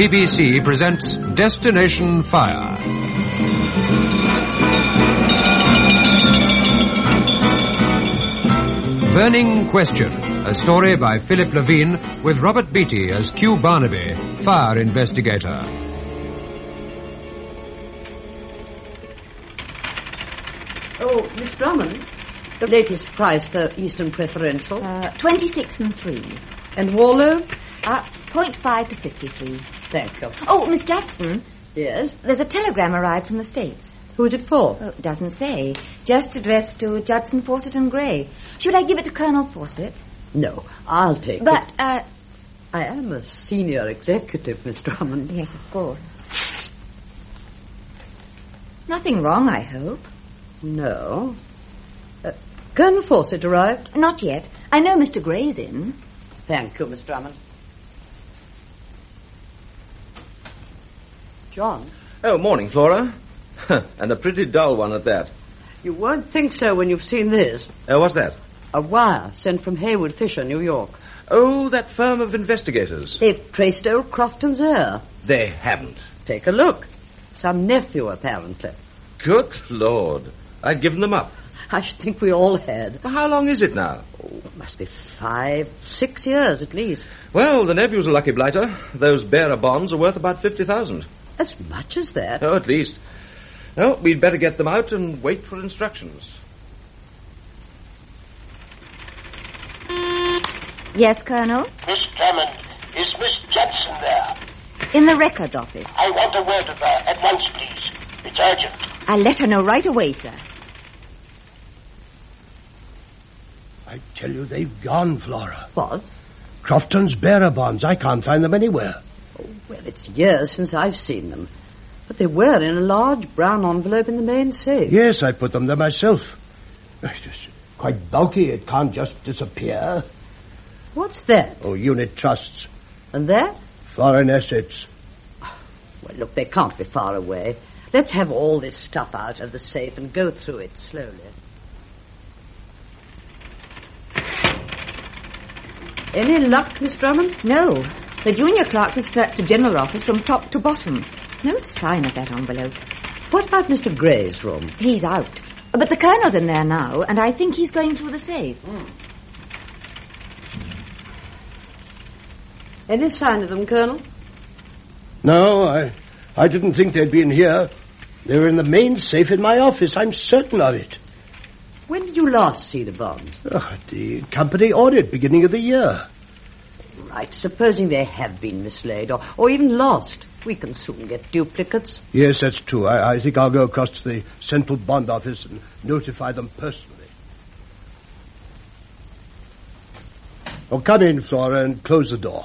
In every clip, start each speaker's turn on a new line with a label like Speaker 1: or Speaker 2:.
Speaker 1: BBC presents Destination Fire. Burning Question, a story by Philip Levine with Robert Beattie as Q Barnaby, fire investigator.
Speaker 2: Oh, Miss Drummond, the latest price for Eastern Preferential.
Speaker 3: 26 and 3.
Speaker 2: And Warlow?
Speaker 3: 0.5 to 53.
Speaker 2: Thank you.
Speaker 3: Oh, Miss Judson.
Speaker 2: Yes?
Speaker 3: There's a telegram arrived from the States.
Speaker 2: Who's it for?
Speaker 3: Oh, it doesn't say. Just addressed to Judson, Fawcett and Gray. Should I give it to Colonel Fawcett?
Speaker 2: No, I'll take
Speaker 3: But,
Speaker 2: it. I am a senior executive, Miss Drummond.
Speaker 3: Yes, of course. Nothing wrong, I hope.
Speaker 2: No. Colonel Fawcett arrived?
Speaker 3: Not yet. I know Mr. Gray's in.
Speaker 2: Thank you, Miss Drummond. John?
Speaker 4: Oh, morning, Flora. And a pretty dull one at that.
Speaker 2: You won't think so when you've seen this.
Speaker 4: What's that?
Speaker 2: A wire sent from Haywood Fisher, New York.
Speaker 4: Oh, that firm of investigators.
Speaker 2: They've traced old Crofton's heir.
Speaker 4: They haven't.
Speaker 2: Take a look. Some nephew, apparently.
Speaker 4: Good Lord. I'd given them up.
Speaker 2: I should think we all had.
Speaker 4: Well, how long is it now?
Speaker 2: Oh, it must be 5, 6 years at least.
Speaker 4: Well, the nephew's a lucky blighter. Those bearer bonds are worth about 50,000.
Speaker 2: As much as that?
Speaker 4: Oh, at least. Well, we'd better get them out and wait for instructions.
Speaker 3: Yes, Colonel?
Speaker 5: Miss Drummond, is Miss Judson there?
Speaker 3: In the records office.
Speaker 5: I want a word of her at once, please. It's urgent.
Speaker 3: I'll let her know right away, sir.
Speaker 6: I tell you, they've gone, Flora.
Speaker 2: What?
Speaker 6: Crofton's bearer bonds. I can't find them anywhere.
Speaker 2: Oh, well, it's years since I've seen them. But they were in a large brown envelope in the main safe.
Speaker 6: Yes, I put them there myself. It's just quite bulky. It can't just disappear.
Speaker 2: What's that?
Speaker 6: Oh, unit trusts.
Speaker 2: And that?
Speaker 6: Foreign assets.
Speaker 2: Well, look, they can't be far away. Let's have all this stuff out of the safe and go through it slowly. Any luck, Miss Drummond?
Speaker 3: No. The junior clerks have searched the general office from top to bottom. No sign of that envelope.
Speaker 2: What about Mr. Gray's room?
Speaker 3: He's out. But the colonel's in there now, and I think he's going through the safe.
Speaker 2: Any sign of them, Colonel?
Speaker 6: No, I didn't think they'd be in here. They were in the main safe in my office. I'm certain of it.
Speaker 2: When did you last see the bonds?
Speaker 6: The company audit, beginning of the year.
Speaker 2: Right, supposing they have been mislaid or even lost. We can soon get duplicates.
Speaker 6: Yes, that's true. I think I'll go across to the Central Bond Office and notify them personally. Oh, come in, Flora, and close the door.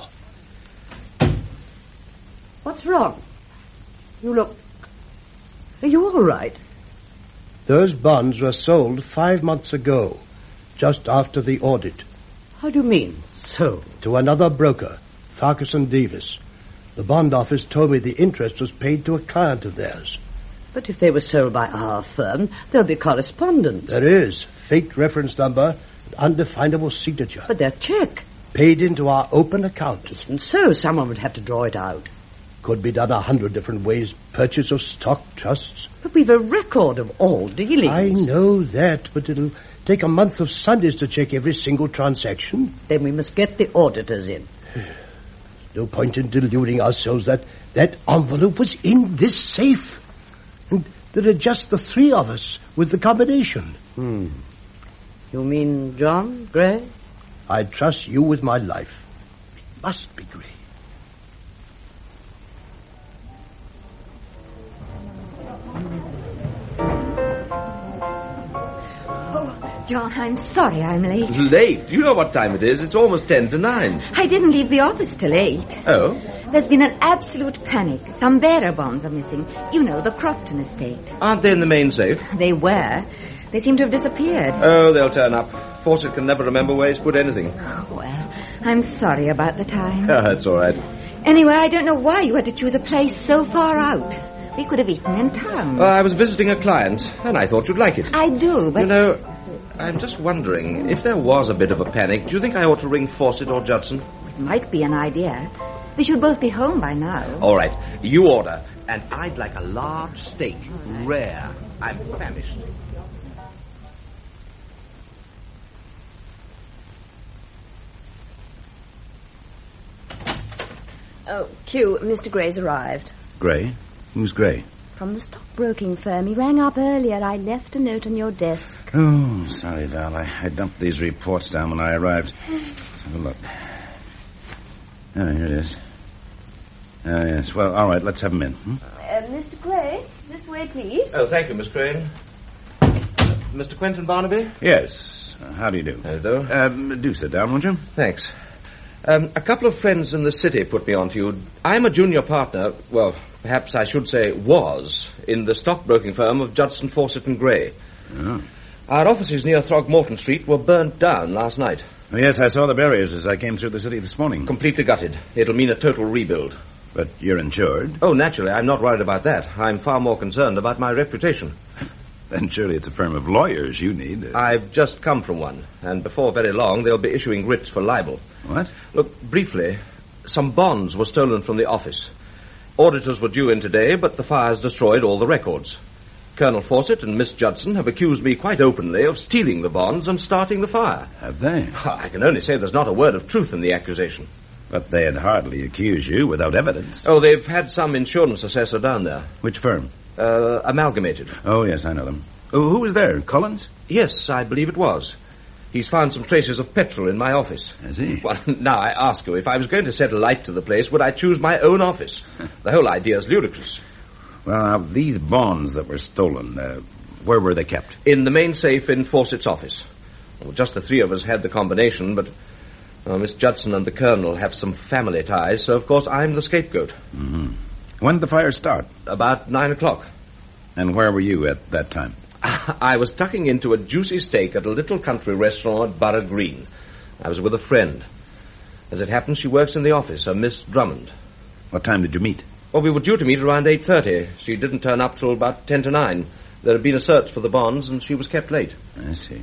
Speaker 2: What's wrong? You look... Are you all right?
Speaker 6: Those bonds were sold 5 months ago, just after the audit.
Speaker 2: How do you mean, sold?
Speaker 6: To another broker, Farquharson Davis. The bond office told me the interest was paid to a client of theirs.
Speaker 2: But if they were sold by our firm, there'll be correspondence.
Speaker 6: There is. Fake reference number and undefinable signature.
Speaker 2: But their check.
Speaker 6: Paid into our open account.
Speaker 2: And so someone would have to draw it out.
Speaker 6: Could be done 100 different ways. Purchase of stock trusts.
Speaker 2: But we've a record of all dealings.
Speaker 6: I know that, but it'll take a month of Sundays to check every single transaction.
Speaker 2: Then we must get the auditors in.
Speaker 6: No point in deluding ourselves that envelope was in this safe. And there are just the 3 of us with the combination.
Speaker 2: You mean John Gray?
Speaker 6: I trust you with my life. It must be Gray.
Speaker 3: John, I'm sorry I'm late.
Speaker 4: Late? Do you know what time it is? It's almost 10 to 9.
Speaker 3: I didn't leave the office till 8.
Speaker 4: Oh?
Speaker 3: There's been an absolute panic. Some bearer bonds are missing. You know, the Crofton estate.
Speaker 4: Aren't they in the main safe?
Speaker 3: They were. They seem to have disappeared.
Speaker 4: Oh, they'll turn up. Fawcett can never remember where he's put anything.
Speaker 3: Oh, well, I'm sorry about the time.
Speaker 4: That's all right.
Speaker 3: Anyway, I don't know why you had to choose a place so far out. We could have eaten in town.
Speaker 4: I was visiting a client, and I thought you'd like it.
Speaker 3: I do, but...
Speaker 4: You know, I'm just wondering, if there was a bit of a panic, do you think I ought to ring Fawcett or Judson?
Speaker 3: It might be an idea. We should both be home by now.
Speaker 4: All right, you order. And I'd like a large steak. Rare. I'm famished.
Speaker 7: Oh, Q, Mr. Gray's arrived.
Speaker 8: Gray? Who's Gray?
Speaker 7: From the stockbroking firm. He rang up earlier. I left a note on your desk.
Speaker 8: Oh, sorry, Val. I dumped these reports down when I arrived. Let's have a look. Oh, here it is. Oh, yes. Well, all right, let's have them in.
Speaker 7: Mr. Gray, this way, please.
Speaker 4: Oh, thank you, Miss Crane. Mr. Quentin Barnaby?
Speaker 8: Yes. How do you do?
Speaker 4: How do you do?
Speaker 8: Do sit down, won't you?
Speaker 4: Thanks. A couple of friends in the city put me on to you. I'm a junior partner, well, perhaps I should say was, in the stockbroking firm of Judson, Fawcett and Gray.
Speaker 8: Oh.
Speaker 4: Our offices near Throgmorton Street were burnt down last night.
Speaker 8: Oh, yes, I saw the barriers as I came through the city this morning.
Speaker 4: Completely gutted. It'll mean a total rebuild.
Speaker 8: But you're insured.
Speaker 4: Oh, naturally, I'm not worried about that. I'm far more concerned about my reputation.
Speaker 8: Then surely it's a firm of lawyers you need.
Speaker 4: I've just come from one, and before very long they'll be issuing writs for libel.
Speaker 8: What?
Speaker 4: Look, briefly, some bonds were stolen from the office. Auditors were due in today, but the fire's destroyed all the records. Colonel Fawcett and Miss Judson have accused me quite openly of stealing the bonds and starting the fire.
Speaker 8: Have they?
Speaker 4: I can only say there's not a word of truth in the accusation.
Speaker 8: But they'd hardly accuse you without evidence.
Speaker 4: Oh, they've had some insurance assessor down there.
Speaker 8: Which firm?
Speaker 4: Amalgamated.
Speaker 8: Oh, yes, I know them. Oh, who was there? Collins?
Speaker 4: Yes, I believe it was. He's found some traces of petrol in my office.
Speaker 8: Has he?
Speaker 4: Well, now I ask you, if I was going to set a light to the place, would I choose my own office? The whole idea is ludicrous.
Speaker 8: Well, now, these bonds that were stolen, where were they kept?
Speaker 4: In the main safe in Fawcett's office. Well, just the three of us had the combination, but Miss Judson and the Colonel have some family ties, so of course I'm the scapegoat.
Speaker 8: Mm-hmm. When did the fire start?
Speaker 4: About 9 o'clock.
Speaker 8: And where were you at that time?
Speaker 4: I was tucking into a juicy steak at a little country restaurant at Borough Green. I was with a friend. As it happens, she works in the office, a Miss Drummond.
Speaker 8: What time did you meet?
Speaker 4: Well, we were due to meet around 8:30. She didn't turn up till about 10 to 9. There had been a search for the bonds, and she was kept late.
Speaker 8: I see.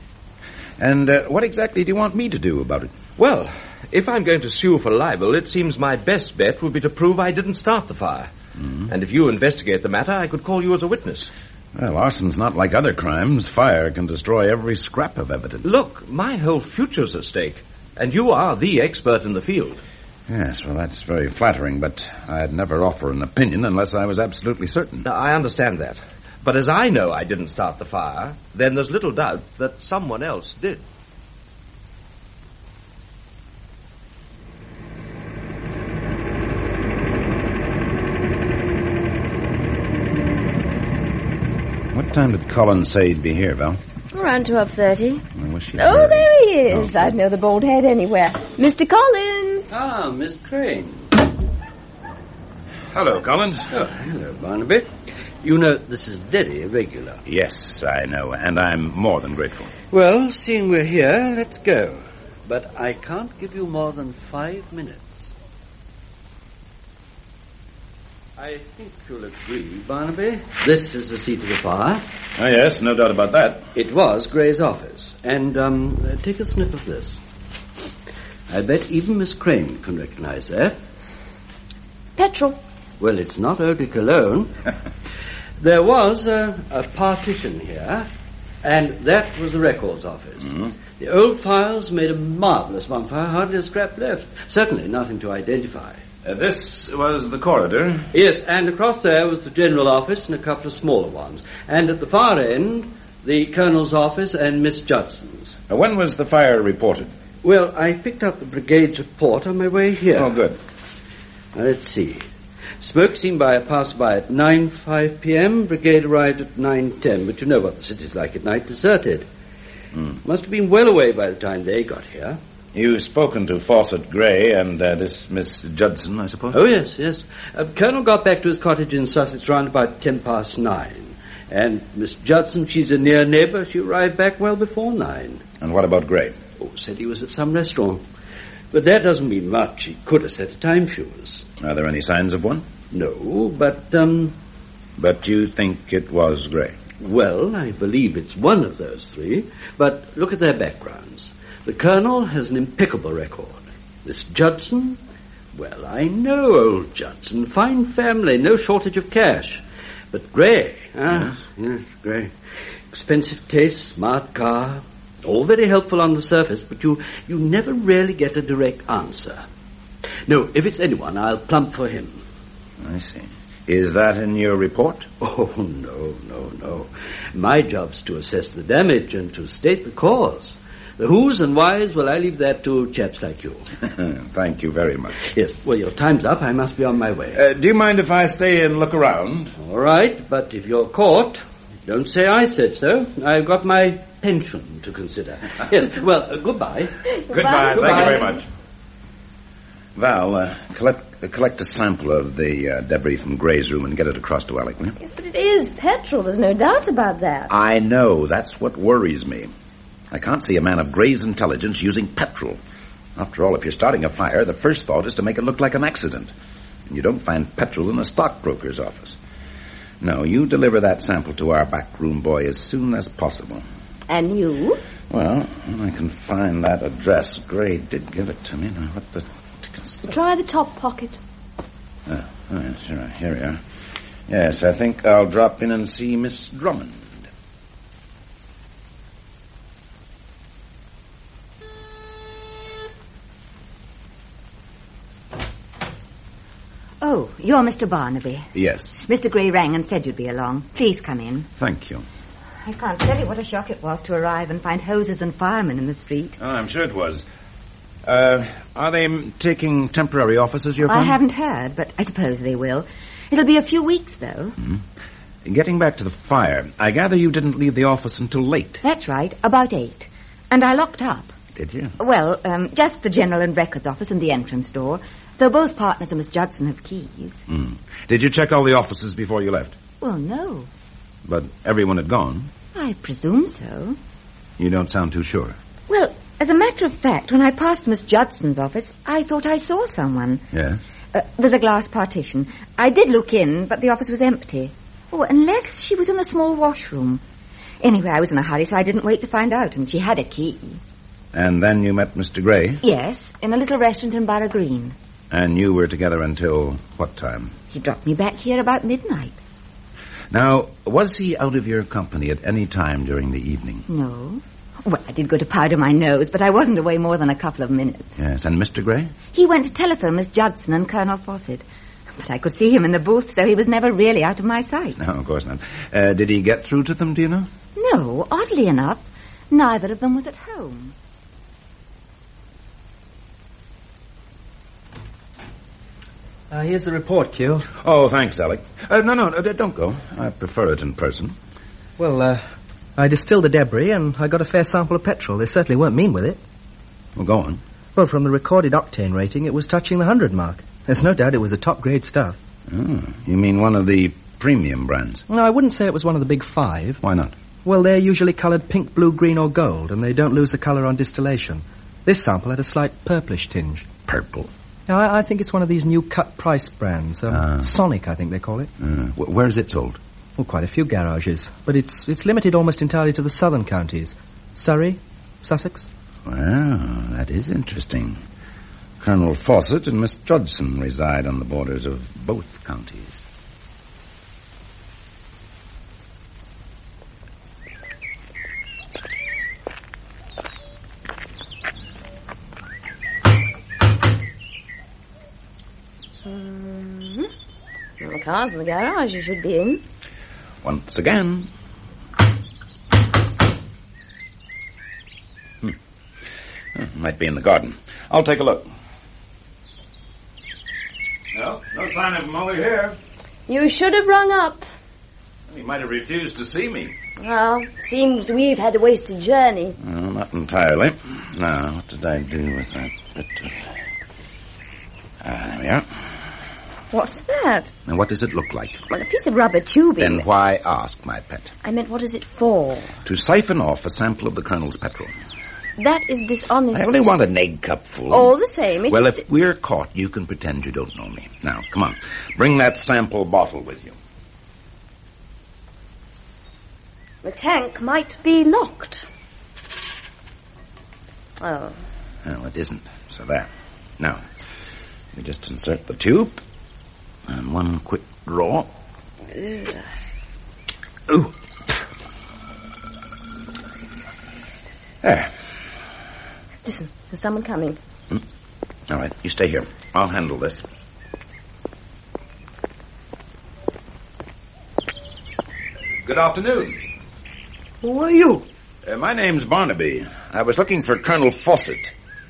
Speaker 8: And what exactly do you want me to do about it?
Speaker 4: Well, if I'm going to sue for libel, it seems my best bet would be to prove I didn't start the fire. Mm-hmm. And if you investigate the matter, I could call you as a witness.
Speaker 8: Well, arson's not like other crimes. Fire can destroy every scrap of evidence.
Speaker 4: Look, my whole future's at stake, and you are the expert in the field.
Speaker 8: Yes, well, that's very flattering, but I'd never offer an opinion unless I was absolutely certain.
Speaker 4: Now, I understand that. But as I know I didn't start the fire, then there's little doubt that someone else did.
Speaker 8: What time did Collins say he'd be here, Val?
Speaker 7: Around 12:30.
Speaker 8: I wish
Speaker 7: Oh, there he is. I'd know the bald head anywhere. Mr. Collins.
Speaker 9: Ah, Miss Crane.
Speaker 8: Hello, Collins.
Speaker 9: Oh, hello, Barnaby. You know, this is very irregular.
Speaker 8: Yes, I know, and I'm more than grateful.
Speaker 9: Well, seeing we're here, let's go. But I can't give you more than 5 minutes. I think you'll agree, Barnaby. This is the seat of the fire.
Speaker 8: Oh, yes, no doubt about that.
Speaker 9: It was Gray's office. And, take a sniff of this. I bet even Miss Crane can recognize that.
Speaker 7: Petrol.
Speaker 9: Well, it's not eau de cologne. There was a partition here, and that was the records office. Mm-hmm. The old files made a marvelous bonfire, hardly a scrap left. Certainly nothing to identify.
Speaker 8: This was the corridor?
Speaker 9: Yes, and across there was the general office and a couple of smaller ones. And at the far end, the Colonel's office and Miss Judson's.
Speaker 8: When was the fire reported?
Speaker 9: Well, I picked up the brigade's report on my way here.
Speaker 8: Oh, good.
Speaker 9: Now, let's see. Smoke seen by a passerby at 9:05 p.m. Brigade arrived at 9:10. But you know what the city's like at night, deserted. Must have been well away by the time they got here.
Speaker 8: You've spoken to Fawcett Gray and this Miss Judson, I suppose?
Speaker 9: Oh, yes. Colonel got back to his cottage in Sussex round about 9:10. And Miss Judson, she's a near neighbour. She arrived back well before 9.
Speaker 8: And what about Gray?
Speaker 9: Oh, said he was at some restaurant. But that doesn't mean much. He could have set a time fuse.
Speaker 8: Are there any signs of one?
Speaker 9: No, but,
Speaker 8: But you think it was Gray?
Speaker 9: Well, I believe it's one of those three. But look at their backgrounds. The Colonel has an impeccable record. Miss Judson, Well, I know old Judson. Fine family, no shortage of cash. But Gray, yes, Gray. Expensive taste, smart car, all very helpful on the surface, but you never really get a direct answer. No, if it's anyone, I'll plump for him.
Speaker 8: I see. Is that in your report?
Speaker 9: Oh, no. My job's to assess the damage and to state the cause. The who's and why's, well, I leave that to chaps like you.
Speaker 8: Thank you very much.
Speaker 9: Yes, well, your time's up. I must be on my way.
Speaker 8: Do you mind if I stay and look around?
Speaker 9: All right, but if you're caught, don't say I said so. I've got my pension to consider. Yes, well, goodbye.
Speaker 8: Goodbye. Thank you very much. Val, collect a sample of the debris from Gray's room and get it across to Alec, will you?
Speaker 7: Yes, but it is petrol. There's no doubt about that.
Speaker 8: I know. That's what worries me. I can't see a man of Gray's intelligence using petrol. After all, if you're starting a fire, the first thought is to make it look like an accident. And you don't find petrol in a stockbroker's office. No, you deliver that sample to our backroom boy as soon as possible.
Speaker 7: And you?
Speaker 8: Well, when I can find that address, Gray did give it to me. Now, what the...
Speaker 7: Try the top pocket.
Speaker 8: Oh, sure. Here we are. Yes, I think I'll drop in and see Miss Drummond.
Speaker 3: Oh, you're Mr. Barnaby.
Speaker 8: Yes.
Speaker 3: Mr. Gray rang and said you'd be along. Please come in.
Speaker 8: Thank you.
Speaker 3: I can't tell you what a shock it was to arrive and find hoses and firemen in the street.
Speaker 8: Oh, I'm sure it was. Are they taking temporary offices, your friend?
Speaker 3: I haven't heard, but I suppose they will. It'll be a few weeks, though.
Speaker 8: Mm-hmm. Getting back to the fire, I gather you didn't leave the office until late.
Speaker 3: That's right, about 8. And I locked up.
Speaker 8: Did you?
Speaker 3: Well, just the General and Records office and the entrance door. Though both partners and Miss Judson have keys.
Speaker 8: Did you check all the offices before you left?
Speaker 3: Well, no.
Speaker 8: But everyone had gone?
Speaker 3: I presume so.
Speaker 8: You don't sound too sure.
Speaker 3: Well, as a matter of fact, when I passed Miss Judson's office, I thought I saw someone.
Speaker 8: Yeah?
Speaker 3: There's a glass partition. I did look in, but the office was empty. Oh, unless she was in the small washroom. Anyway, I was in a hurry, so I didn't wait to find out, and she had a key.
Speaker 8: And then you met Mr. Gray?
Speaker 3: Yes, in a little restaurant in Borough Green.
Speaker 8: And you were together until what time?
Speaker 3: He dropped me back here about midnight.
Speaker 8: Now, was he out of your company at any time during the evening?
Speaker 3: No. Well, I did go to powder my nose, but I wasn't away more than a couple of minutes.
Speaker 8: Yes, and Mr. Gray?
Speaker 3: He went to telephone Miss Judson and Colonel Fawcett. But I could see him in the booth, so he was never really out of my sight.
Speaker 8: No, of course not. Did he get through to them, do you know?
Speaker 3: No, oddly enough, neither of them was at home.
Speaker 10: Here's the report, Q.
Speaker 8: Oh, thanks, Alec. No, don't go. I prefer it in person.
Speaker 10: Well, I distilled the debris and I got a fair sample of petrol. They certainly weren't mean with it.
Speaker 8: Well, go on.
Speaker 10: Well, from the recorded octane rating, it was touching the 100 mark. There's no doubt it was a top-grade stuff.
Speaker 8: Oh, you mean one of the premium brands?
Speaker 10: No, I wouldn't say it was one of the big 5.
Speaker 8: Why not?
Speaker 10: Well, they're usually coloured pink, blue, green or gold, and they don't lose the colour on distillation. This sample had a slight purplish tinge.
Speaker 8: Purple?
Speaker 10: Now, I think it's one of these new cut-price brands. Sonic, I think they call it.
Speaker 8: Where is it sold?
Speaker 10: Well, quite a few garages. But it's limited almost entirely to the southern counties. Surrey, Sussex.
Speaker 8: Well, that is interesting. Colonel Fawcett and Miss Judson reside on the borders of both counties.
Speaker 7: The car's in the garage. You should be in.
Speaker 8: Once again. Might be in the garden. I'll take a look. No sign of him over here.
Speaker 7: You should have rung up.
Speaker 8: He might have refused to see me.
Speaker 7: Well, seems we've had a wasted journey.
Speaker 8: No, not entirely. Now, what did I do with that bit of... there we are.
Speaker 7: What's that?
Speaker 8: And what does it look like?
Speaker 7: Well, a piece of rubber tubing.
Speaker 8: Then why ask, my pet?
Speaker 7: I meant, what is it for?
Speaker 8: To siphon off a sample of the Colonel's petrol.
Speaker 7: That is dishonest.
Speaker 8: I only want an egg cupful.
Speaker 7: All the same,
Speaker 8: well, if we're caught, you can pretend you don't know me. Now, come on. Bring that sample bottle with you.
Speaker 7: The tank might be locked. Oh.
Speaker 8: No, it isn't. So there. Now, You just insert the tube, and one quick draw. Ooh. There.
Speaker 7: Listen, there's someone coming.
Speaker 8: All right, you stay here. I'll handle this. Good afternoon.
Speaker 6: Who are you?
Speaker 8: My name's Barnaby. I was looking for Colonel Fawcett.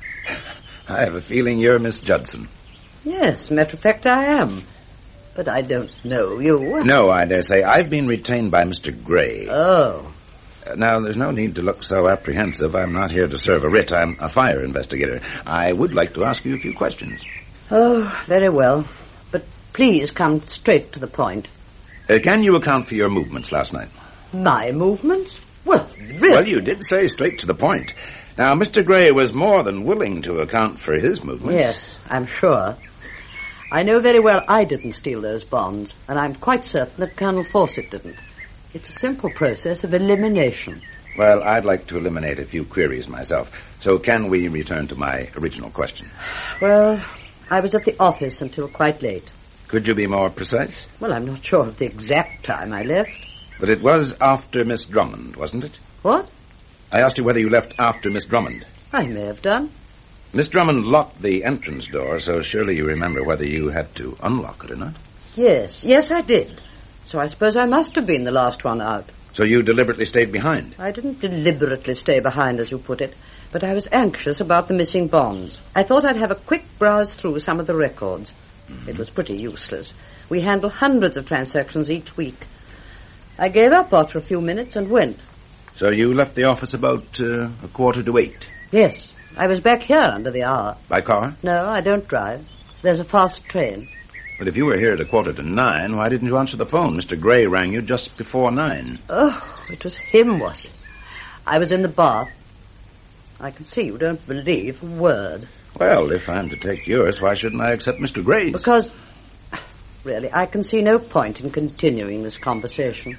Speaker 8: I have a feeling you're Miss Judson.
Speaker 2: Yes, matter of fact, I am. But I don't know you.
Speaker 8: No, I dare say. I've been retained by Mr. Gray.
Speaker 2: Oh.
Speaker 8: Now, there's no need to look so apprehensive. I'm not here to serve a writ. I'm a fire investigator. I would like to ask you a few questions.
Speaker 2: Oh, very well. But please come straight to the point.
Speaker 8: Can you account for your movements last night?
Speaker 2: My movements? Well, really?
Speaker 8: Well, you did say straight to the point. Now, Mr. Gray was more than willing to account for his movements.
Speaker 2: Yes, I'm sure. I know very well I didn't steal those bonds, and I'm quite certain that Colonel Fawcett didn't. It's a simple process of elimination.
Speaker 8: Well, I'd like to eliminate a few queries myself. So can we return to my original question?
Speaker 2: Well, I was at the office until quite late.
Speaker 8: Could you be more precise?
Speaker 2: Well, I'm not sure of the exact time I left.
Speaker 8: But it was after Miss Drummond, wasn't it?
Speaker 2: What?
Speaker 8: I asked you whether you left after Miss Drummond.
Speaker 2: I may have done.
Speaker 8: Miss Drummond locked the entrance door, so surely you remember whether you had to unlock it or not?
Speaker 2: Yes, I did. So I suppose I must have been the last one out.
Speaker 8: So you deliberately stayed behind?
Speaker 2: I didn't deliberately stay behind, as you put it, but I was anxious about the missing bonds. I thought I'd have a quick browse through some of the records. Mm-hmm. It was pretty useless. We handle hundreds of transactions each week. I gave up after a few minutes and went.
Speaker 8: So you left the office about 7:45?
Speaker 2: Yes. I was back here under the hour.
Speaker 8: By car?
Speaker 2: No, I don't drive. There's a fast train.
Speaker 8: But if you were here at 9:15, why didn't you answer the phone? Mr. Gray rang you just before 9.
Speaker 2: Oh, it was him, was it? I was in the bath. I can see you don't believe a word.
Speaker 8: Well, if I'm to take yours, why shouldn't I accept Mr. Gray's?
Speaker 2: Because, really, I can see no point in continuing this conversation.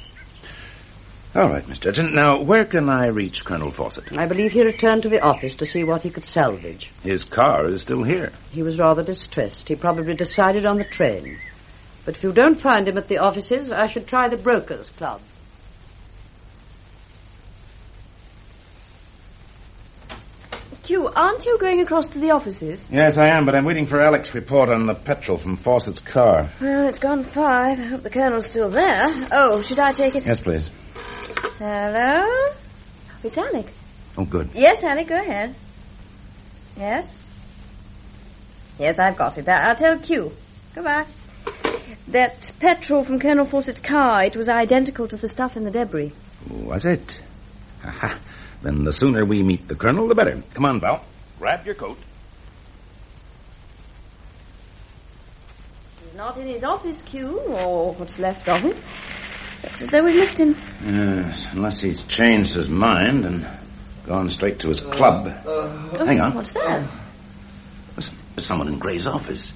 Speaker 8: All right, Miss Judson. Now, where can I reach Colonel Fawcett?
Speaker 2: I believe he returned to the office to see what he could salvage.
Speaker 8: His car is still here.
Speaker 2: He was rather distressed. He probably decided on the train. But if you don't find him at the offices, I should try the Brokers' Club.
Speaker 7: Q, aren't you going across to the offices?
Speaker 8: Yes, I am, but I'm waiting for Alec's report on the petrol from Fawcett's car.
Speaker 7: Well, it's gone 5. I hope the Colonel's still there. Oh, should I take it?
Speaker 8: Yes, please.
Speaker 7: Hello? It's Alec.
Speaker 8: Oh, good.
Speaker 7: Yes, Alec, go ahead. Yes? Yes, I've got it. I'll tell Q. Goodbye. That petrol from Colonel Fawcett's car, it was identical to the stuff in the debris.
Speaker 8: Was it? Aha. Then the sooner we meet the Colonel, the better. Come on, Val. Grab your coat.
Speaker 7: He's not in his office, Q, or what's left of it. Looks as though we've missed him.
Speaker 8: Yes, unless he's changed his mind and gone straight to his club. Hang on.
Speaker 7: What's that?
Speaker 8: There's someone in Gray's office.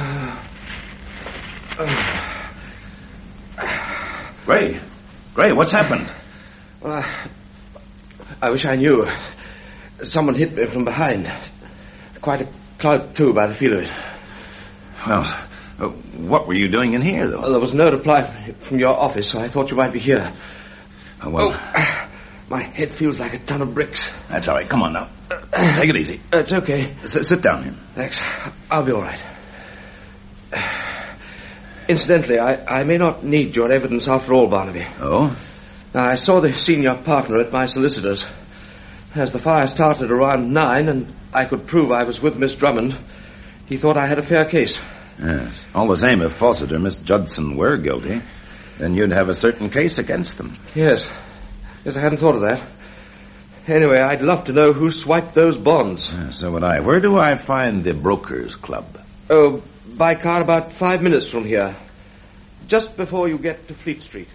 Speaker 8: Gray, what's happened?
Speaker 4: Well, I wish I knew. Someone hit me from behind. Quite a clout, too, by the feel of it.
Speaker 8: Well, what were you doing in here, though?
Speaker 4: Well, there was no reply from your office, so I thought you might be here. My head feels like a ton of bricks.
Speaker 8: That's all right. Come on now. Take it easy.
Speaker 4: It's okay.
Speaker 8: Sit down here.
Speaker 4: Thanks. I'll be all right. Incidentally, I may not need your evidence after all, Barnaby.
Speaker 8: Oh?
Speaker 4: Now, I saw the senior partner at my solicitor's. As the fire started around 9 and I could prove I was with Miss Drummond, he thought I had a fair case.
Speaker 8: Yes. All the same, if Fawcett or Miss Judson were guilty, then you'd have a certain case against them.
Speaker 4: Yes, I hadn't thought of that. Anyway, I'd love to know who swiped those bonds.
Speaker 8: So would I. Where do I find the Brokers' Club?
Speaker 4: Oh, by car about 5 minutes from here. Just before you get to Fleet Street.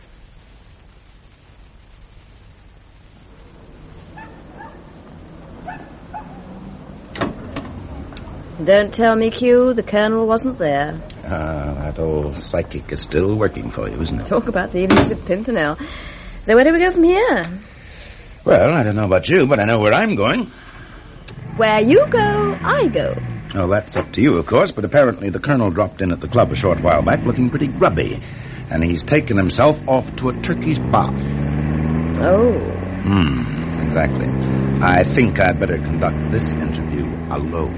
Speaker 7: Don't tell me, Q, the Colonel wasn't there.
Speaker 8: That old psychic is still working for you, isn't it?
Speaker 7: Talk about the elusive Pimpernel. So where do we go from here?
Speaker 8: Well, I don't know about you, but I know where I'm going.
Speaker 7: Where you go, I go.
Speaker 8: Well, that's up to you, of course, but apparently the Colonel dropped in at the club a short while back looking pretty grubby, and he's taken himself off to a Turkish bath.
Speaker 7: Oh.
Speaker 8: Exactly. I think I'd better conduct this interview alone.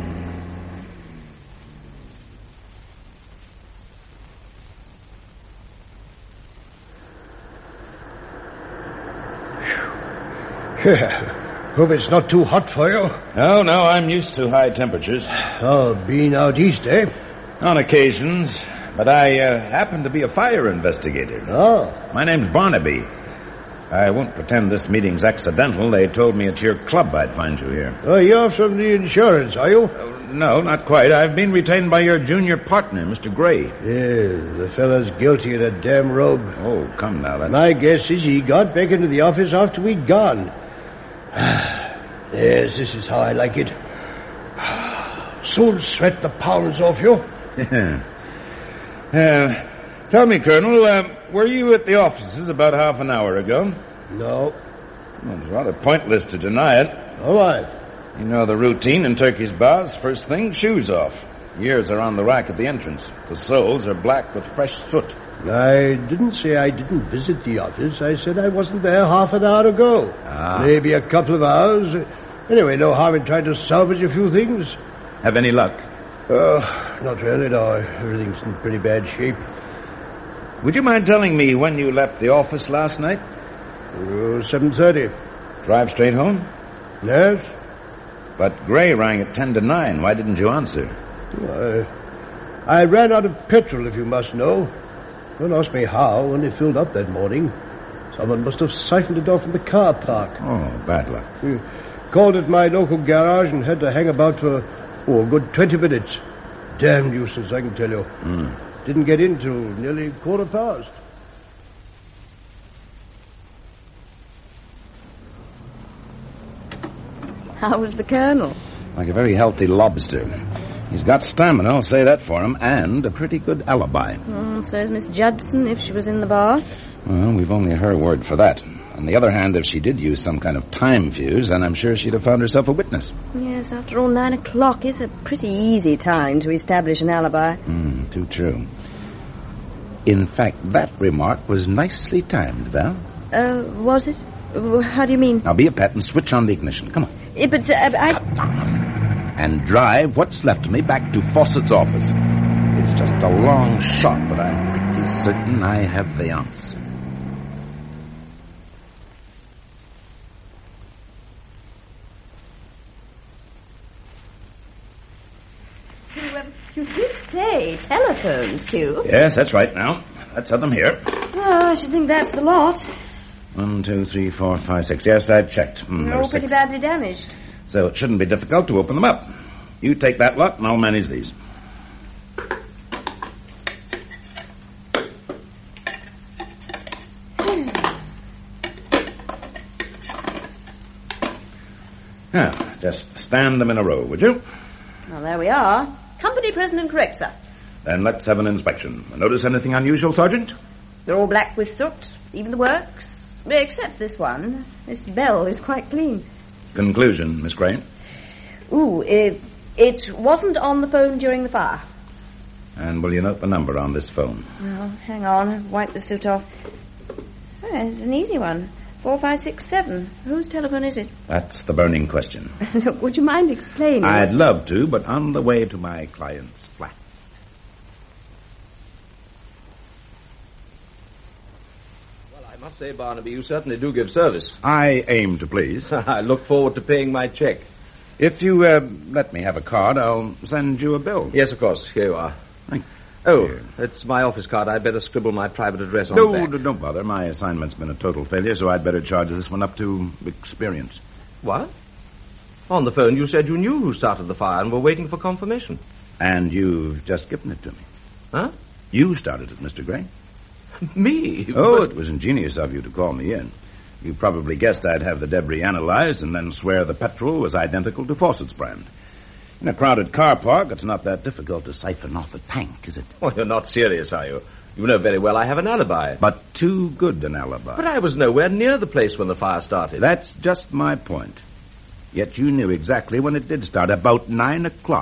Speaker 6: Hope it's not too hot for you.
Speaker 8: No, I'm used to high temperatures.
Speaker 6: Oh, being out east, eh?
Speaker 8: On occasions. But I happen to be a fire investigator.
Speaker 6: Oh.
Speaker 8: My name's Barnaby. I won't pretend this meeting's accidental. They told me at your club I'd find you here.
Speaker 6: Oh, you're from the insurance, are you?
Speaker 8: No, not quite. I've been retained by your junior partner, Mr. Gray.
Speaker 6: Yeah, the fellow's guilty of that damn rogue.
Speaker 8: Oh, come now.
Speaker 6: My guess is he got back into the office after we'd gone. Yes, this is how I like it. Soon sweat the pounds off you.
Speaker 8: Tell me, Colonel, were you at the offices about half an hour ago?
Speaker 6: No.
Speaker 8: Well, it's rather pointless to deny it.
Speaker 6: All right.
Speaker 8: You know the routine in Turkish baths. First thing, shoes off. Ears are on the rack at the entrance. The soles are black with fresh soot.
Speaker 6: I didn't say I didn't visit the office. I said I wasn't there half an hour ago. Maybe a couple of hours. Anyway, no harm in trying to salvage a few things.
Speaker 8: Have any luck?
Speaker 6: Not really, no. Everything's in pretty bad shape.
Speaker 8: Would you mind telling me when you left the office last night?
Speaker 6: 7:30.
Speaker 8: Drive straight home?
Speaker 6: Yes.
Speaker 8: But Gray rang at 10 to 9. Why didn't you answer?
Speaker 6: I ran out of petrol, if you must know. Don't ask me how, when it filled up that morning. Someone must have siphoned it off in the car park.
Speaker 8: Oh, bad luck.
Speaker 6: Called at my local garage and had to hang about for, a good 20 minutes. Damn nuisance, I can tell you. Didn't get in till nearly 1:15.
Speaker 7: How was the Colonel?
Speaker 8: Like a very healthy lobster. He's got stamina, I'll say that for him, and a pretty good alibi.
Speaker 7: So is Miss Judson, if she was in the bath.
Speaker 8: Well, we've only her word for that. On the other hand, if she did use some kind of time fuse, then I'm sure she'd have found herself a witness.
Speaker 7: Yes, after all, 9 o'clock is a pretty easy time to establish an alibi.
Speaker 8: Too true. In fact, that remark was nicely timed, Val.
Speaker 7: Was it? How do you mean?
Speaker 8: Now be a pet and switch on the ignition. Come on.
Speaker 7: But I...
Speaker 8: And drive what's left of me back to Fawcett's office. It's just a long shot, but I'm pretty certain I have the answer.
Speaker 7: You did say telephones, Q.
Speaker 8: Yes, that's right now. Let's have them here.
Speaker 7: Oh, I should think that's the lot.
Speaker 8: 1, 2, 3, 4, 5, 6. Yes, I've checked.
Speaker 7: They're all pretty badly damaged.
Speaker 8: So it shouldn't be difficult to open them up. You take that lot and I'll manage these. Now, just stand them in a row, would you?
Speaker 7: Well, there we are. Company President correct, sir.
Speaker 8: Then let's have an inspection. Notice anything unusual, Sergeant?
Speaker 7: They're all black with soot, even the works. Except this one. This bell is quite clean.
Speaker 8: Conclusion, Miss Gray?
Speaker 7: It wasn't on the phone during the fire.
Speaker 8: And will you note the number on this phone?
Speaker 7: Well, hang on. I've wiped the soot off. Oh, it's an easy one. 4567. Whose telephone is it?
Speaker 8: That's the burning question.
Speaker 7: Look, would you mind explaining?
Speaker 8: I'd love to, but on the way to my client's flat.
Speaker 4: Well, I must say, Barnaby, you certainly do give service.
Speaker 8: I aim to please.
Speaker 4: I look forward to paying my check.
Speaker 8: If you let me have a card, I'll send you a bill.
Speaker 4: Yes, of course. Here you are.
Speaker 8: Thank you.
Speaker 4: Oh, it's my office card. I'd better scribble my private address on the back.
Speaker 8: No, don't bother. My assignment's been a total failure, so I'd better charge this one up to experience.
Speaker 4: What? On the phone, you said you knew who started the fire and were waiting for confirmation.
Speaker 8: And you've just given it to me.
Speaker 4: Huh?
Speaker 8: You started it, Mr. Gray.
Speaker 4: Me?
Speaker 8: Oh, it was ingenious of you to call me in. You probably guessed I'd have the debris analyzed and then swear the petrol was identical to Fawcett's brand. In a crowded car park, it's not that difficult to siphon off a tank, is it?
Speaker 4: Oh, you're not serious, are you? You know very well I have an alibi.
Speaker 8: But too good an alibi.
Speaker 4: But I was nowhere near the place when the fire started.
Speaker 8: That's just my point. Yet you knew exactly when it did start, about 9 o'clock.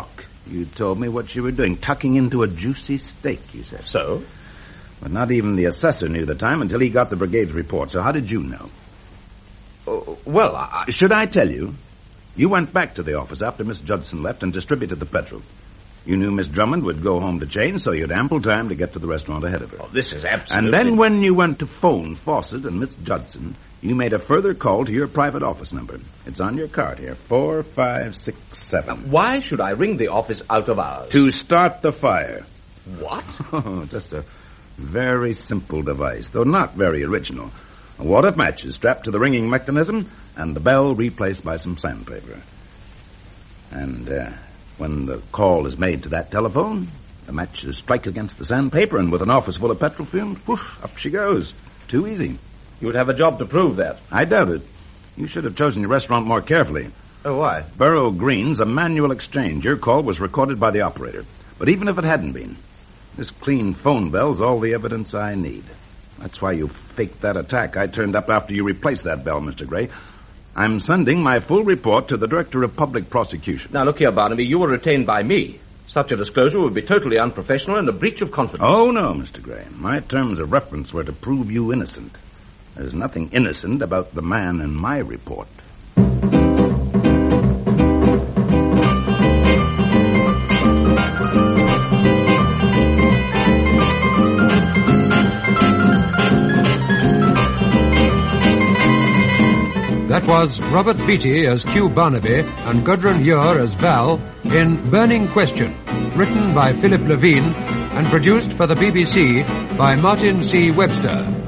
Speaker 8: You told me what you were doing, tucking into a juicy steak, you said.
Speaker 4: So?
Speaker 8: But not even the assessor knew the time until he got the brigade's report. So how did you know?
Speaker 4: Well,
Speaker 8: Should I tell you? You went back to the office after Miss Judson left and distributed the petrol. You knew Miss Drummond would go home to change, so you had ample time to get to the restaurant ahead of her.
Speaker 4: Oh, this is absolutely...
Speaker 8: And then when you went to phone Fawcett and Miss Judson, you made a further call to your private office number. It's on your card here, 4567.
Speaker 4: Why should I ring the office out of hours?
Speaker 8: To start the fire.
Speaker 4: What?
Speaker 8: Oh, just a very simple device, though not very original. A wad of matches strapped to the ringing mechanism and the bell replaced by some sandpaper. And when the call is made to that telephone, the matches strike against the sandpaper, and with an office full of petrol fumes, whoosh, up she goes. Too easy.
Speaker 4: You would have a job to prove that.
Speaker 8: I doubt it. You should have chosen your restaurant more carefully.
Speaker 4: Oh, why?
Speaker 8: Borough Green's a manual exchange. Your call was recorded by the operator. But even if it hadn't been, this clean phone bell's all the evidence I need. That's why you faked that attack. I turned up after you replaced that bell, Mr. Gray. I'm sending my full report to the Director of Public Prosecution.
Speaker 4: Now, look here, Barnaby, you were retained by me. Such a disclosure would be totally unprofessional and a breach of confidence.
Speaker 8: Oh, no, Mr. Gray. My terms of reference were to prove you innocent. There's nothing innocent about the man in my report.
Speaker 1: That was Robert Beatty as Q Barnaby and Gudrun Ure as Val in Burning Question, written by Philip Levine and produced for the BBC by Martin C. Webster.